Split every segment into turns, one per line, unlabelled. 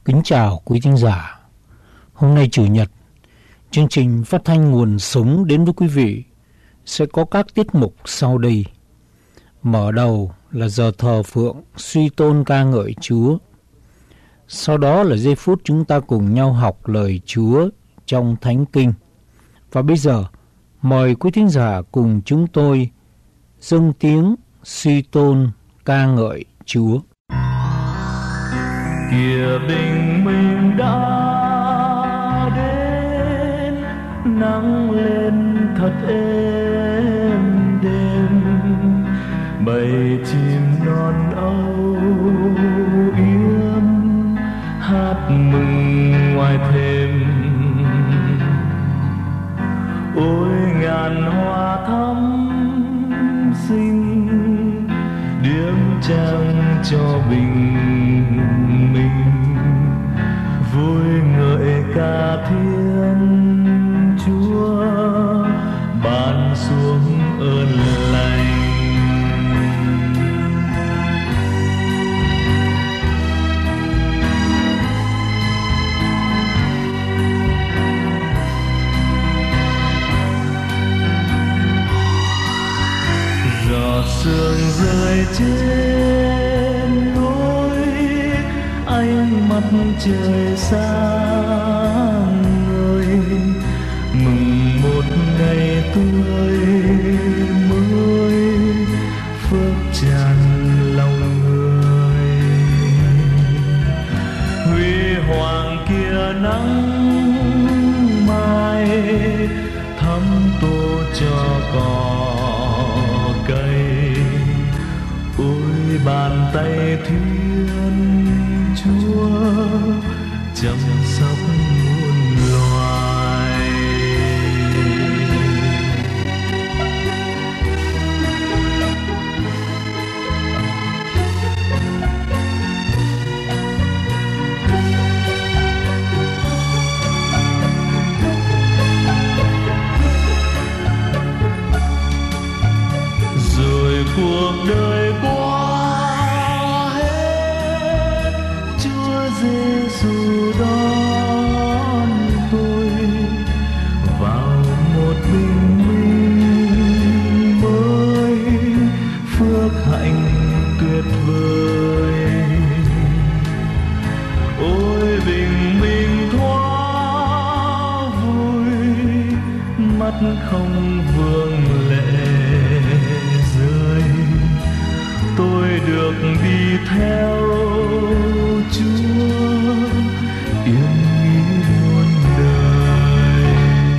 Kính chào quý thính giả. Hôm nay Chủ nhật, chương trình phát thanh Nguồn Sống đến với quý vị sẽ có các tiết mục sau đây. Mở đầu là giờ thờ phượng suy tôn ca ngợi Chúa. Sau đó là giây phút chúng ta cùng nhau học lời Chúa trong Thánh Kinh. Và bây giờ, mời quý thính giả cùng chúng tôi dâng tiếng suy tôn ca ngợi Chúa.
Kìa bình minh đã đến, nắng lên thật êm đềm, bầy chim non âu yếm hát mừng ngoài thềm. Ôi ngàn hoa thắm xinh, điếm trang cho bình minh, vui ngợi ca Thiên Chúa ban xuống ơn lành. Giọt sương rơi trên lối, ánh mắt trời sáng ngời, mừng một ngày tươi mới phước tràn lòng người. Huy hoàng kia nắng mai thấm tô cho cỏ cây. Ôi bàn tay Thiên Chúa chăm sóc muôn loài. Rồi cuộc đời qua hết, Chúa Giêsu đón tôi vào một bình minh mới, phước hạnh tuyệt vời. Ôi bình minh thoáng vui, mắt không vương lệ rơi. Tôi được đi theo Chúa yên nghỉ muôn đời.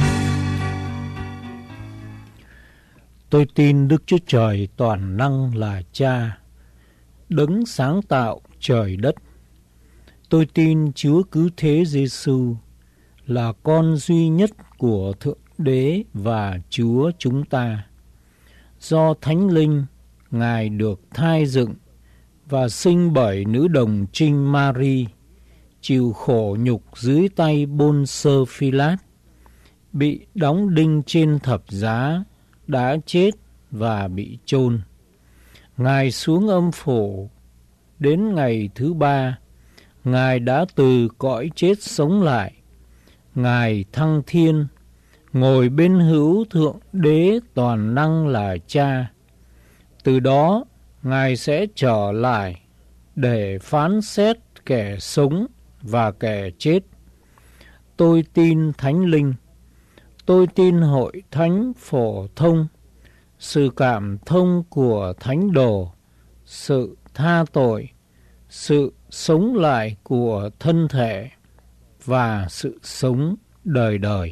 Tôi tin Đức Chúa Trời toàn năng là Cha, đấng sáng tạo trời đất. Tôi tin Chúa Cứu Thế Giêsu là con duy nhất của Thượng Đế và Chúa chúng ta. Do Thánh Linh, Ngài được thai dựng và sinh bởi nữ đồng trinh Mary, chịu khổ nhục dưới tay Pôn-sơ Phi-lát, bị đóng đinh trên thập giá, đã chết và bị chôn. Ngài xuống âm phủ. Đến ngày thứ ba, Ngài đã từ cõi chết sống lại. Ngài thăng thiên, ngồi bên hữu Thượng Đế toàn năng là Cha. Từ đó, Ngài sẽ trở lại để phán xét kẻ sống và kẻ chết. Tôi tin Thánh Linh. Tôi tin hội thánh phổ thông, sự cảm thông của thánh đồ, sự tha tội, sự sống lại của thân thể và sự sống đời đời.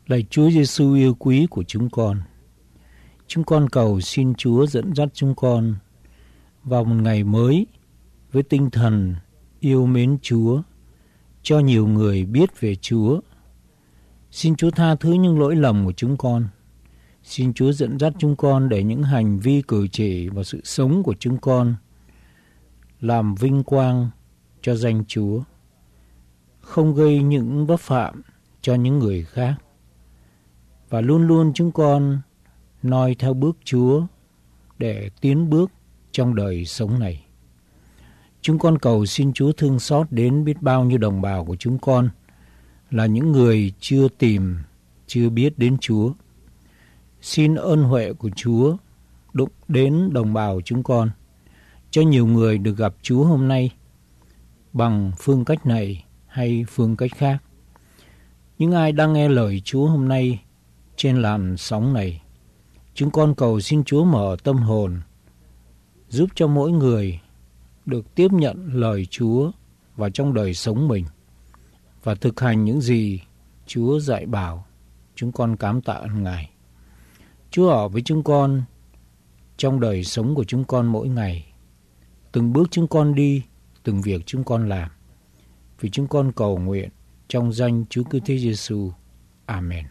Lạy Chúa Giêsu yêu quý của chúng con cầu xin Chúa dẫn dắt chúng con vào một ngày mới với tinh thần yêu mến Chúa, cho nhiều người biết về Chúa. Xin Chúa tha thứ những lỗi lầm của chúng con. Xin Chúa dẫn dắt chúng con để những hành vi cử chỉ và sự sống của chúng con làm vinh quang cho danh Chúa, không gây những bất phạm cho những người khác. Và luôn luôn chúng con noi theo bước Chúa để tiến bước trong đời sống này. Chúng con cầu xin Chúa thương xót đến biết bao nhiêu đồng bào của chúng con là những người chưa tìm, chưa biết đến Chúa. Xin ơn huệ của Chúa đụng đến đồng bào chúng con, cho nhiều người được gặp Chúa hôm nay bằng phương cách này hay phương cách khác. Những ai đang nghe lời Chúa hôm nay trên làn sóng này, chúng con cầu xin Chúa mở tâm hồn, giúp cho mỗi người được tiếp nhận lời Chúa vào trong đời sống mình và thực hành những gì Chúa dạy bảo. Chúng con cám tạ ơn Ngài. Chúa ở với chúng con trong đời sống của chúng con mỗi ngày, từng bước chúng con đi, từng việc chúng con làm. Vì chúng con cầu nguyện trong danh Chúa Cứu Thế Giêsu. Amen.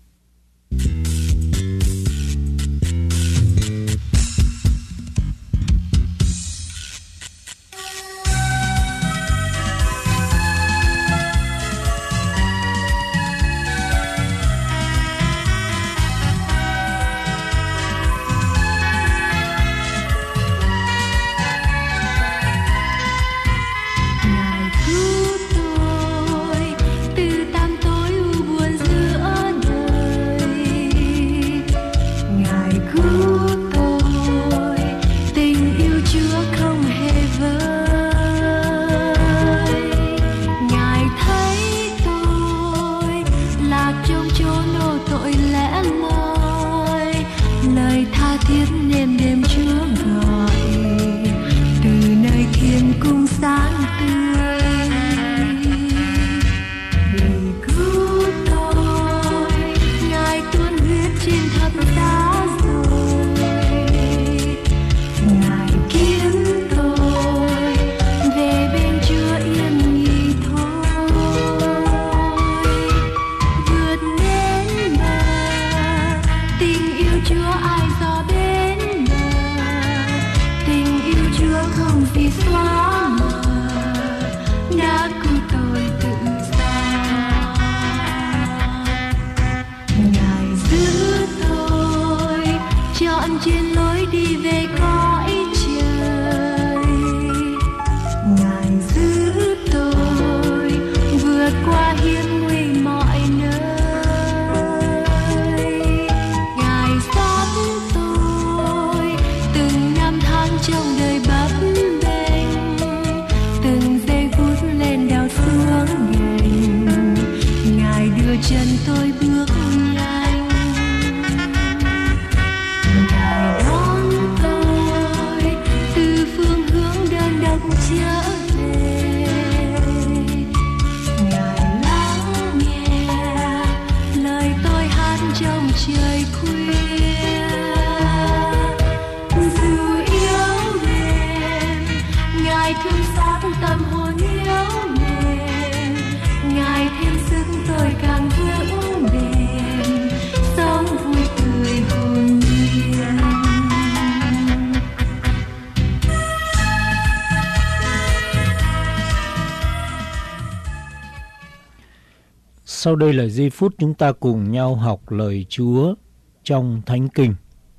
Sau đây là giây phút chúng ta cùng nhau học lời Chúa trong Thánh Kinh.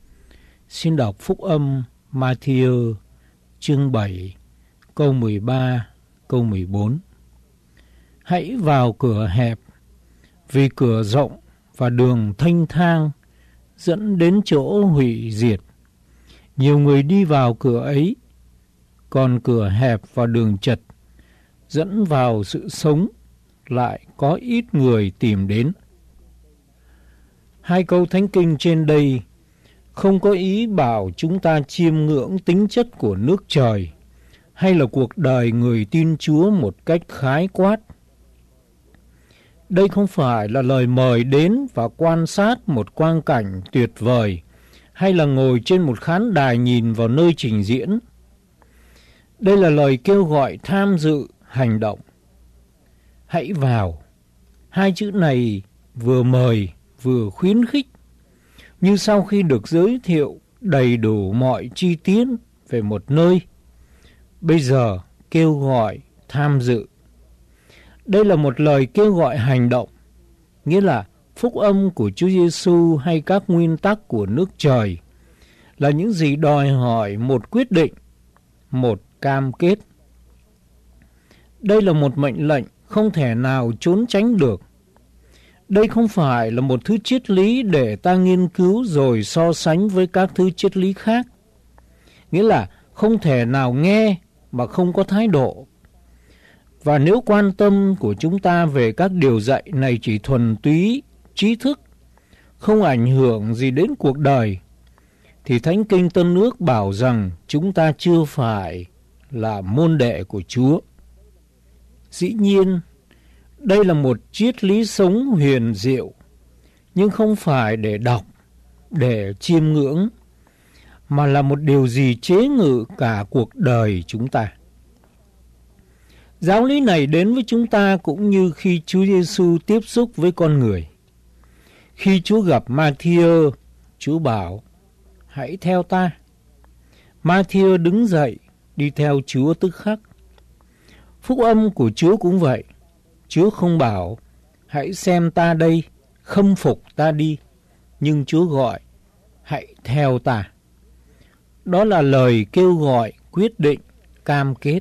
Xin đọc Phúc âm Ma-thi-ơ chương 7 câu 13 câu 14. Hãy vào cửa hẹp, vì cửa rộng và đường thênh thang dẫn đến chỗ hủy diệt. Nhiều người đi vào cửa ấy, còn cửa hẹp và đường chật dẫn vào sự sống lại có ít người tìm đến. Hai câu Thánh Kinh trên đây không có ý bảo chúng ta chiêm ngưỡng tính chất của nước trời hay là cuộc đời người tin Chúa một cách khái quát. Đây không phải là lời mời đến và quan sát một quang cảnh tuyệt vời, hay là ngồi trên một khán đài nhìn vào nơi trình diễn. Đây là lời kêu gọi tham dự hành động. Hãy vào. Hai chữ này vừa mời vừa khuyến khích, như sau khi được giới thiệu đầy đủ mọi chi tiết về một nơi, bây giờ kêu gọi tham dự. Đây là một lời kêu gọi hành động, nghĩa là phúc âm của Chúa Giêsu hay các nguyên tắc của nước trời là những gì đòi hỏi một quyết định, một cam kết. Đây là một mệnh lệnh không thể nào trốn tránh được. Đây không phải là một thứ triết lý để ta nghiên cứu rồi so sánh với các thứ triết lý khác. Nghĩa là không thể nào nghe mà không có thái độ. Và nếu quan tâm của chúng ta về các điều dạy này chỉ thuần túy trí thức, không ảnh hưởng gì đến cuộc đời, thì Thánh Kinh Tân Ước bảo rằng chúng ta chưa phải là môn đệ của Chúa. Dĩ nhiên, đây là một triết lý sống huyền diệu, nhưng không phải để đọc, để chiêm ngưỡng, mà là một điều gì chế ngự cả cuộc đời chúng ta. Giáo lý này đến với chúng ta cũng như khi Chúa Giêsu tiếp xúc với con người. Khi Chúa gặp Ma-thi-ơ, Chúa bảo, hãy theo ta. Ma-thi-ơ đứng dậy, đi theo Chúa tức khắc. Phúc âm của Chúa cũng vậy. Chúa không bảo, hãy xem ta đây, khâm phục ta đi. Nhưng Chúa gọi, hãy theo ta. Đó là lời kêu gọi, quyết định, cam kết.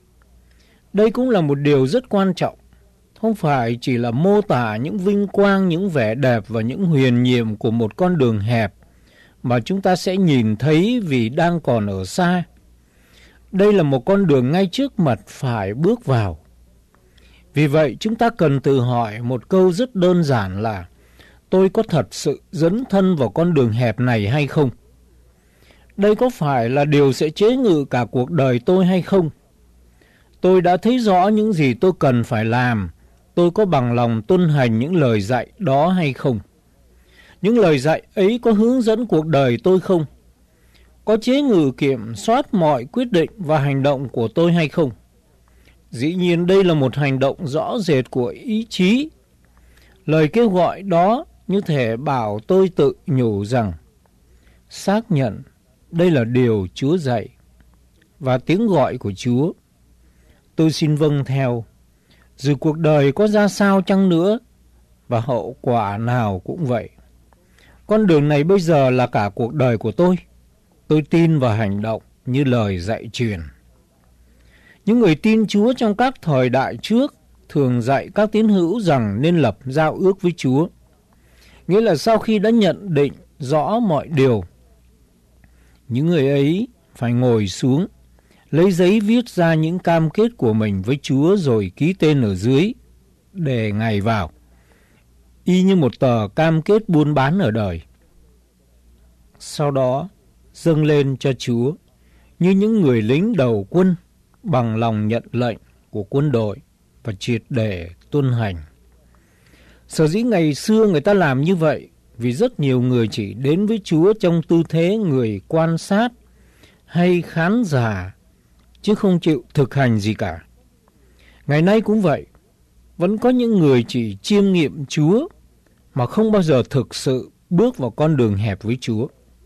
Đây cũng là một điều rất quan trọng. Không phải chỉ là mô tả những vinh quang, những vẻ đẹp và những huyền nhiệm của một con đường hẹp mà chúng ta sẽ nhìn thấy vì đang còn ở xa. Đây là một con đường ngay trước mặt phải bước vào. Vì vậy chúng ta cần tự hỏi một câu rất đơn giản là tôi có thật sự dấn thân vào con đường hẹp này hay không? Đây có phải là điều sẽ chế ngự cả cuộc đời tôi hay không? Tôi đã thấy rõ những gì tôi cần phải làm. Tôi có bằng lòng tuân hành những lời dạy đó hay không? Những lời dạy ấy có hướng dẫn cuộc đời tôi không? Có chế ngự kiểm soát mọi quyết định và hành động của tôi hay không? Dĩ nhiên đây là một hành động rõ rệt của ý chí. Lời kêu gọi đó như thể bảo tôi tự nhủ rằng xác nhận đây là điều Chúa dạy và tiếng gọi của Chúa. Tôi xin vâng theo, dù cuộc đời có ra sao chăng nữa và hậu quả nào cũng vậy. Con đường này bây giờ là cả cuộc đời của tôi. Tôi tin và hành động như lời dạy truyền. Những người tin Chúa trong các thời đại trước thường dạy các tín hữu rằng nên lập giao ước với Chúa. Nghĩa là sau khi đã nhận định rõ mọi điều, những người ấy phải ngồi xuống, lấy giấy viết ra những cam kết của mình với Chúa rồi ký tên ở dưới để Ngài vào, y như một tờ cam kết buôn bán ở đời. Sau đó dâng lên cho Chúa như những người lính đầu quân bằng lòng nhận lệnh của quân đội và triệt để tuân hành. Sở dĩ ngày xưa người ta làm như vậy vì rất nhiều người chỉ đến với Chúa trong tư thế người quan sát hay khán giả, chứ không chịu thực hành gì cả. Ngày nay cũng vậy, vẫn có những người chỉ chiêm nghiệm Chúa mà không bao giờ thực sự bước vào con đường hẹp với Chúa.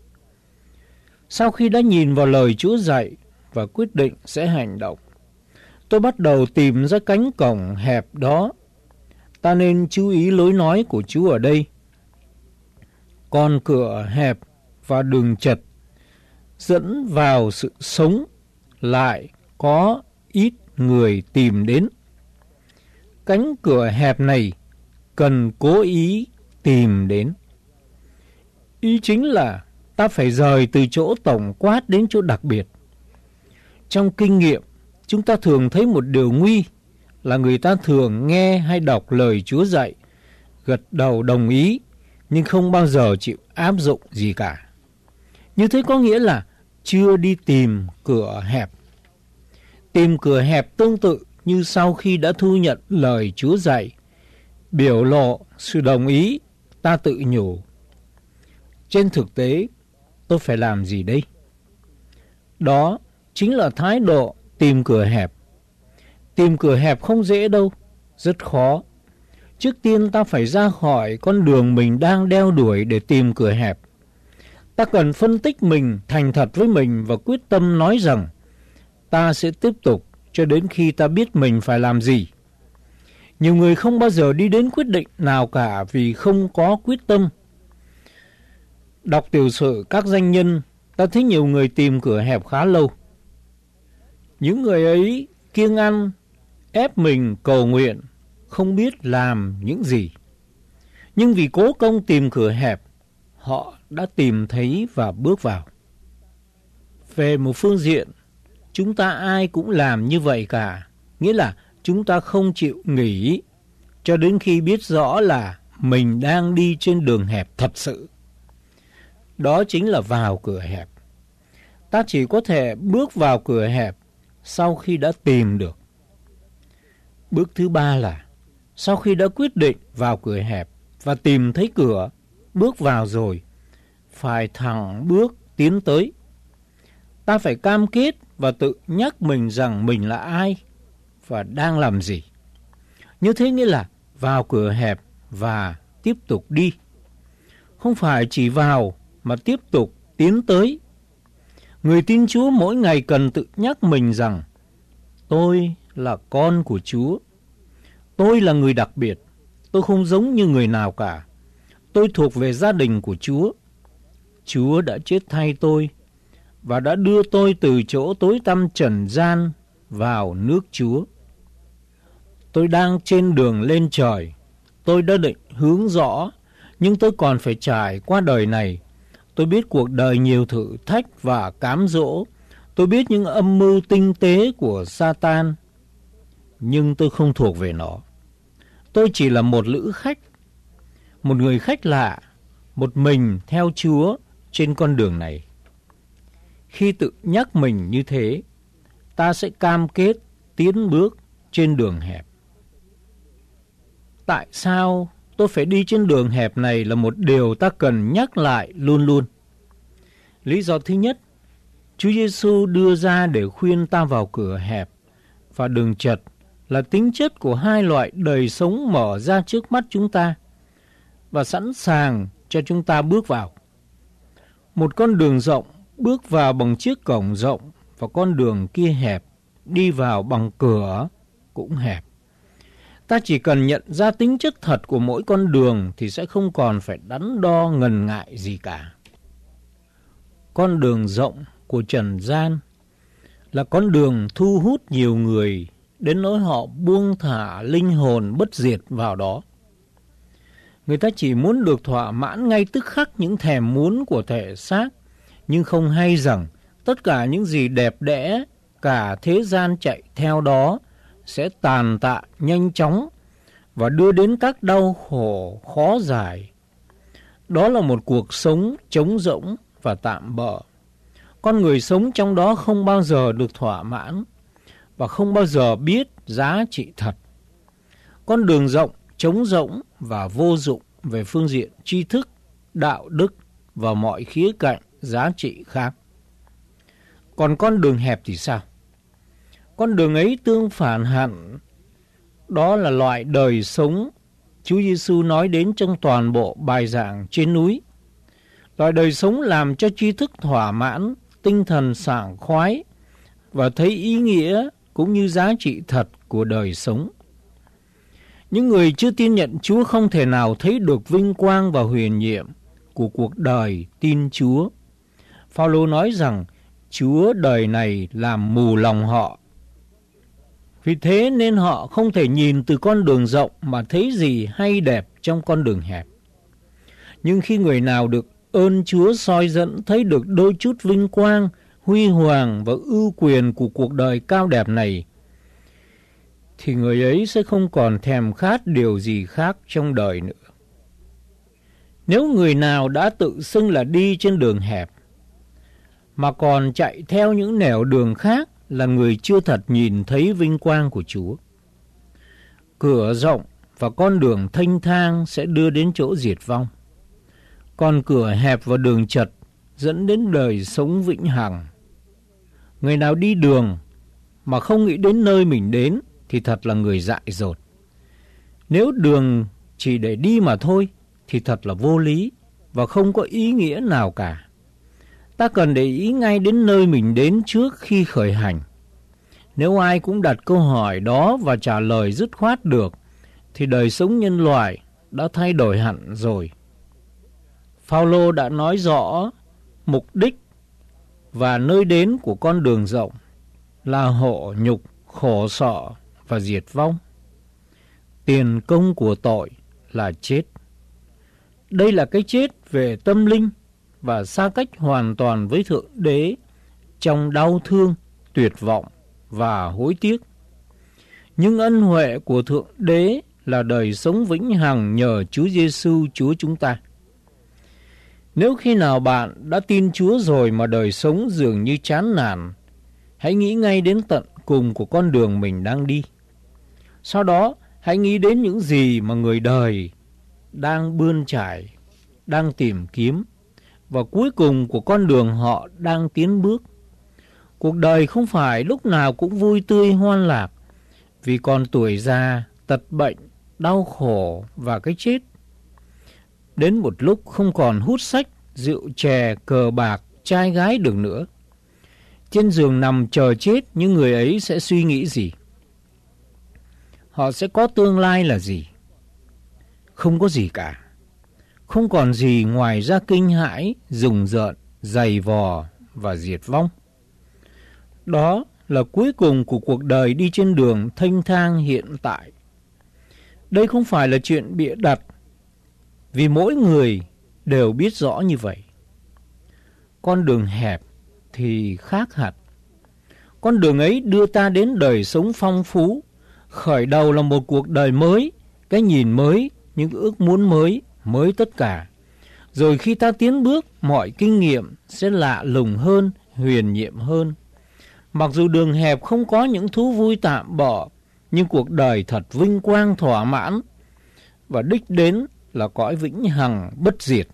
Sau khi đã nhìn vào lời Chúa dạy và quyết định sẽ hành động, tôi bắt đầu tìm ra cánh cổng hẹp đó. Ta nên chú ý lối nói của Chúa ở đây. Con cửa hẹp và đường chật dẫn vào sự sống lại có ít người tìm đến. Cánh cửa hẹp này cần cố ý tìm đến. Ý chính là ta phải rời từ chỗ tổng quát đến chỗ đặc biệt. Trong kinh nghiệm, chúng ta thường thấy một điều nguy là người ta thường nghe hay đọc lời Chúa dạy, gật đầu đồng ý, nhưng không bao giờ chịu áp dụng gì cả. Như thế có nghĩa là chưa đi tìm cửa hẹp. Tìm cửa hẹp tương tự như sau khi đã thu nhận lời Chúa dạy, biểu lộ sự đồng ý, ta tự nhủ. Trên thực tế, tôi phải làm gì đây? Đó chính là thái độ tìm cửa hẹp. Tìm cửa hẹp không dễ đâu, rất khó. Trước tiên ta phải ra khỏi con đường mình đang đeo đuổi để tìm cửa hẹp. Ta cần phân tích mình, thành thật với mình và quyết tâm nói rằng ta sẽ tiếp tục cho đến khi ta biết mình phải làm gì. Nhiều người không bao giờ đi đến quyết định nào cả vì không có quyết tâm. Đọc tiểu sử các danh nhân, ta thấy nhiều người tìm cửa hẹp khá lâu. Những người ấy kiêng ăn, ép mình cầu nguyện, không biết làm những gì. Nhưng vì cố công tìm cửa hẹp, họ đã tìm thấy và bước vào. Về một phương diện, chúng ta ai cũng làm như vậy cả. Nghĩa là chúng ta không chịu nghỉ cho đến khi biết rõ là mình đang đi trên đường hẹp thật sự. Đó chính là vào cửa hẹp. Ta chỉ có thể bước vào cửa hẹp sau khi đã tìm được. Bước thứ ba là sau khi đã quyết định vào cửa hẹp và tìm thấy cửa, bước vào rồi, phải thẳng bước tiến tới. Ta phải cam kết và tự nhắc mình rằng mình là ai và đang làm gì. Như thế nghĩa là vào cửa hẹp và tiếp tục đi. Không phải chỉ vào mà tiếp tục tiến tới. Người tin Chúa mỗi ngày cần tự nhắc mình rằng tôi là con của Chúa. Tôi là người đặc biệt. Tôi không giống như người nào cả. Tôi thuộc về gia đình của Chúa. Chúa đã chết thay tôi và đã đưa tôi từ chỗ tối tăm trần gian vào nước Chúa. Tôi đang trên đường lên trời. Tôi đã định hướng rõ, nhưng tôi còn phải trải qua đời này. Tôi biết cuộc đời nhiều thử thách và cám dỗ. Tôi biết những âm mưu tinh tế của Satan, nhưng tôi không thuộc về nó. Tôi chỉ là một lữ khách, một người khách lạ, một mình theo Chúa trên con đường này. Khi tự nhắc mình như thế, ta sẽ cam kết tiến bước trên đường hẹp. Tại sao tôi phải đi trên đường hẹp này là một điều ta cần nhắc lại luôn luôn. Lý do thứ nhất, Chúa Giêsu đưa ra để khuyên ta vào cửa hẹp và đường chật là tính chất của hai loại đời sống mở ra trước mắt chúng ta và sẵn sàng cho chúng ta bước vào. Một con đường rộng bước vào bằng chiếc cổng rộng và con đường kia hẹp đi vào bằng cửa cũng hẹp. Ta chỉ cần nhận ra tính chất thật của mỗi con đường thì sẽ không còn phải đắn đo ngần ngại gì cả. Con đường rộng của trần gian là con đường thu hút nhiều người đến nỗi họ buông thả linh hồn bất diệt vào đó. Người ta chỉ muốn được thỏa mãn ngay tức khắc những thèm muốn của thể xác, nhưng không hay rằng tất cả những gì đẹp đẽ cả thế gian chạy theo đó sẽ tàn tạ nhanh chóng và đưa đến các đau khổ khó giải. Đó là một cuộc sống trống rỗng và tạm bợ. Con người sống trong đó không bao giờ được thỏa mãn và không bao giờ biết giá trị thật. Con đường rộng, trống rỗng và vô dụng về phương diện tri thức, đạo đức và mọi khía cạnh giá trị khác. Còn con đường hẹp thì sao? Con đường ấy tương phản hẳn. Đó là loại đời sống Chúa Giêsu nói đến trong toàn bộ bài giảng trên núi. Loại đời sống làm cho tri thức thỏa mãn, tinh thần sảng khoái và thấy ý nghĩa cũng như giá trị thật của đời sống. Những người chưa tin nhận Chúa không thể nào thấy được vinh quang và huyền nhiệm của cuộc đời tin Chúa. Phao-lô nói rằng Chúa đời này làm mù lòng họ. Vì thế nên họ không thể nhìn từ con đường rộng mà thấy gì hay đẹp trong con đường hẹp. Nhưng khi người nào được ơn Chúa soi dẫn thấy được đôi chút vinh quang, huy hoàng và ưu quyền của cuộc đời cao đẹp này, thì người ấy sẽ không còn thèm khát điều gì khác trong đời nữa. Nếu người nào đã tự xưng là đi trên đường hẹp, mà còn chạy theo những nẻo đường khác, là người chưa thật nhìn thấy vinh quang của Chúa. Cửa rộng và con đường thênh thang sẽ đưa đến chỗ diệt vong. Còn cửa hẹp và đường chật dẫn đến đời sống vĩnh hằng. Người nào đi đường mà không nghĩ đến nơi mình đến thì thật là người dại dột. Nếu đường chỉ để đi mà thôi thì thật là vô lý và không có ý nghĩa nào cả. Ta cần để ý ngay đến nơi mình đến trước khi khởi hành. Nếu ai cũng đặt câu hỏi đó và trả lời dứt khoát được thì đời sống nhân loại đã thay đổi hẳn rồi. Phao-lô đã nói rõ mục đích và nơi đến của con đường rộng là hộ nhục, khổ sở và diệt vong. Tiền công của tội là chết. Đây là cái chết về tâm linh và xa cách hoàn toàn với Thượng Đế trong đau thương, tuyệt vọng và hối tiếc. Nhưng ân huệ của Thượng Đế là đời sống vĩnh hằng nhờ Chúa Giêsu Chúa chúng ta. Nếu khi nào bạn đã tin Chúa rồi mà đời sống dường như chán nản, hãy nghĩ ngay đến tận cùng của con đường mình đang đi. Sau đó, hãy nghĩ đến những gì mà người đời đang bươn trải, đang tìm kiếm, và cuối cùng của con đường họ đang tiến bước. Cuộc đời không phải lúc nào cũng vui tươi hoan lạc, vì còn tuổi già, tật bệnh, đau khổ và cái chết. Đến một lúc không còn hút sách, rượu chè, cờ bạc, trai gái được nữa. Trên giường nằm chờ chết, những người ấy sẽ suy nghĩ gì? Họ sẽ có tương lai là gì? Không có gì cả. Không còn gì ngoài ra kinh hãi, rùng rợn, giày vò và diệt vong. Đó là cuối cùng của cuộc đời đi trên đường thênh thang hiện tại. Đây không phải là chuyện bịa đặt, vì mỗi người đều biết rõ như vậy. Con đường hẹp thì khác hẳn. Con đường ấy đưa ta đến đời sống phong phú, khởi đầu là một cuộc đời mới, cái nhìn mới, những ước muốn mới, mới tất cả. Rồi khi ta tiến bước, mọi kinh nghiệm sẽ lạ lùng hơn, huyền nhiệm hơn. Mặc dù đường hẹp không có những thú vui tạm bợ, nhưng cuộc đời thật vinh quang thỏa mãn, và đích đến là cõi vĩnh hằng bất diệt.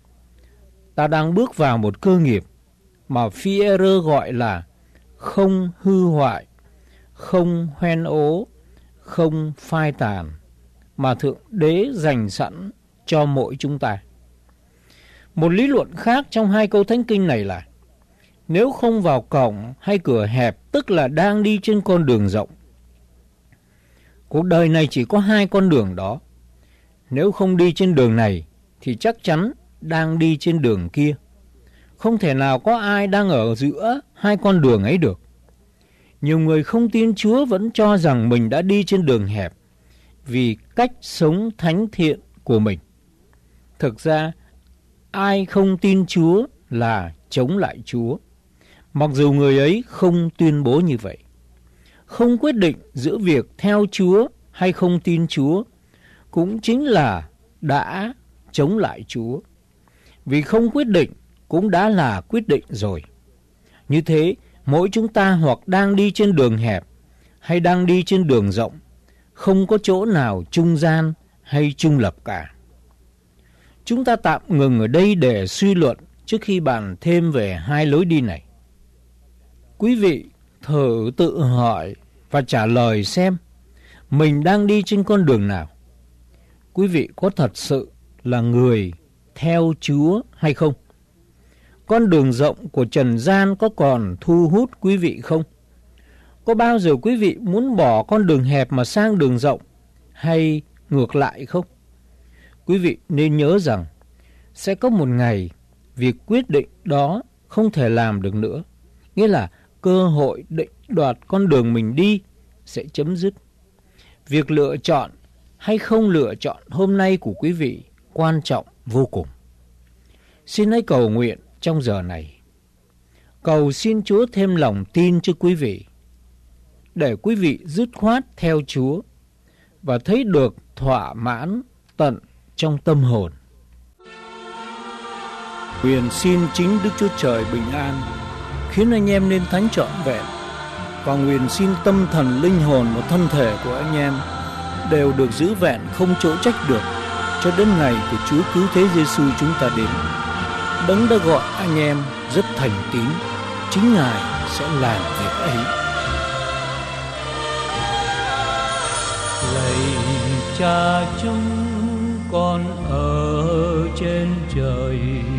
Ta đang bước vào một cơ nghiệp mà Phi-e-rơ gọi là không hư hoại, không hoen ố, không phai tàn, mà Thượng Đế dành sẵn cho mỗi chúng ta. Một lý luận khác trong hai câu thánh kinh này là nếu không vào cổng hay cửa hẹp, tức là đang đi trên con đường rộng. Cuộc đời này chỉ có hai con đường đó. Nếu không đi trên đường này thì chắc chắn đang đi trên đường kia. Không thể nào có ai đang ở giữa hai con đường ấy được. Nhiều người không tin Chúa vẫn cho rằng mình đã đi trên đường hẹp vì cách sống thánh thiện của mình. Thực ra, ai không tin Chúa là chống lại Chúa, mặc dù người ấy không tuyên bố như vậy. Không quyết định giữa việc theo Chúa hay không tin Chúa cũng chính là đã chống lại Chúa. Vì không quyết định cũng đã là quyết định rồi. Như thế, mỗi chúng ta hoặc đang đi trên đường hẹp hay đang đi trên đường rộng, không có chỗ nào trung gian hay trung lập cả. Chúng ta tạm ngừng ở đây để suy luận trước khi bàn thêm về hai lối đi này. Quý vị thử tự hỏi và trả lời xem mình đang đi trên con đường nào. Quý vị có thật sự là người theo Chúa hay không? Con đường rộng của trần gian có còn thu hút quý vị không? Có bao giờ quý vị muốn bỏ con đường hẹp mà sang đường rộng hay ngược lại không? Quý vị nên nhớ rằng sẽ có một ngày việc quyết định đó không thể làm được nữa. Nghĩa là cơ hội định đoạt con đường mình đi sẽ chấm dứt. Việc lựa chọn hay không lựa chọn hôm nay của quý vị quan trọng vô cùng. Xin hãy cầu nguyện trong giờ này. Cầu xin Chúa thêm lòng tin cho quý vị, để quý vị dứt khoát theo Chúa và thấy được thỏa mãn tận trong tâm hồn. Nguyện xin chính Đức Chúa Trời bình an, khiến anh em nên thánh trọn vẹn, và nguyện xin tâm thần, linh hồn và thân thể của anh em đều được giữ vẹn không chỗ trách được, cho đến ngày của Chúa Cứu Thế Giêsu chúng ta đến. Đấng đã gọi anh em rất thành tín, chính Ngài sẽ làm việc ấy.
Lạy Cha chúng con ở trên trời,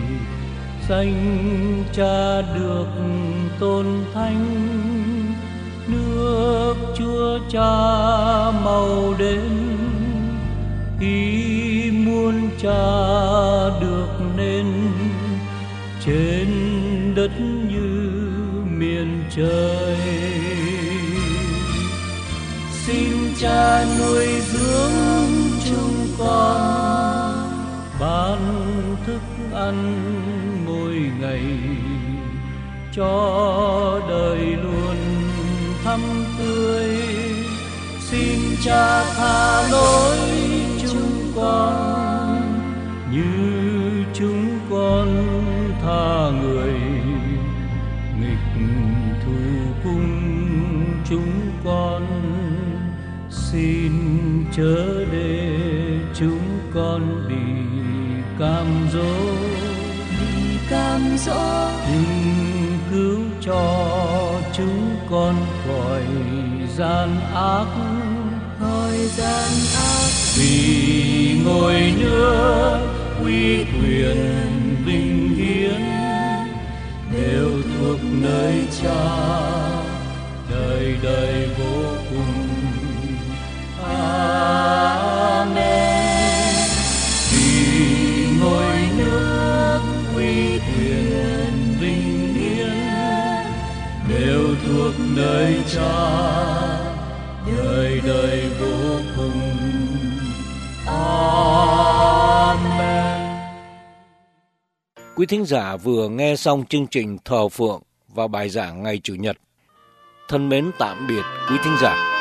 danh Cha được tôn thánh, nước Chúa Cha mau đến, ý muốn Cha được nên trên đất như miền trời. Xin Cha nuôi dưỡng chúng con, ban thức ăn mỗi ngày, cho đời luôn thắm tươi. Xin Cha tha lỗi chúng con như chúng con tha người nghịch thù cùng chúng con. Xin chớ để chúng con bị cám dỗ, nhưng cứu cho chúng con khỏi gian ác. Vì ngôi nước uy quyền vinh hiển đều thuộc nơi Cha, đời đời vô cùng. Amen. Vì ngôi nước uy quyền vinh hiển đều thuộc nơi Cha, đời đời vô cùng. Amen.
Quý thính giả vừa nghe xong chương trình thờ phượng và bài giảng ngày Chủ nhật. Thân mến tạm biệt quý thính giả.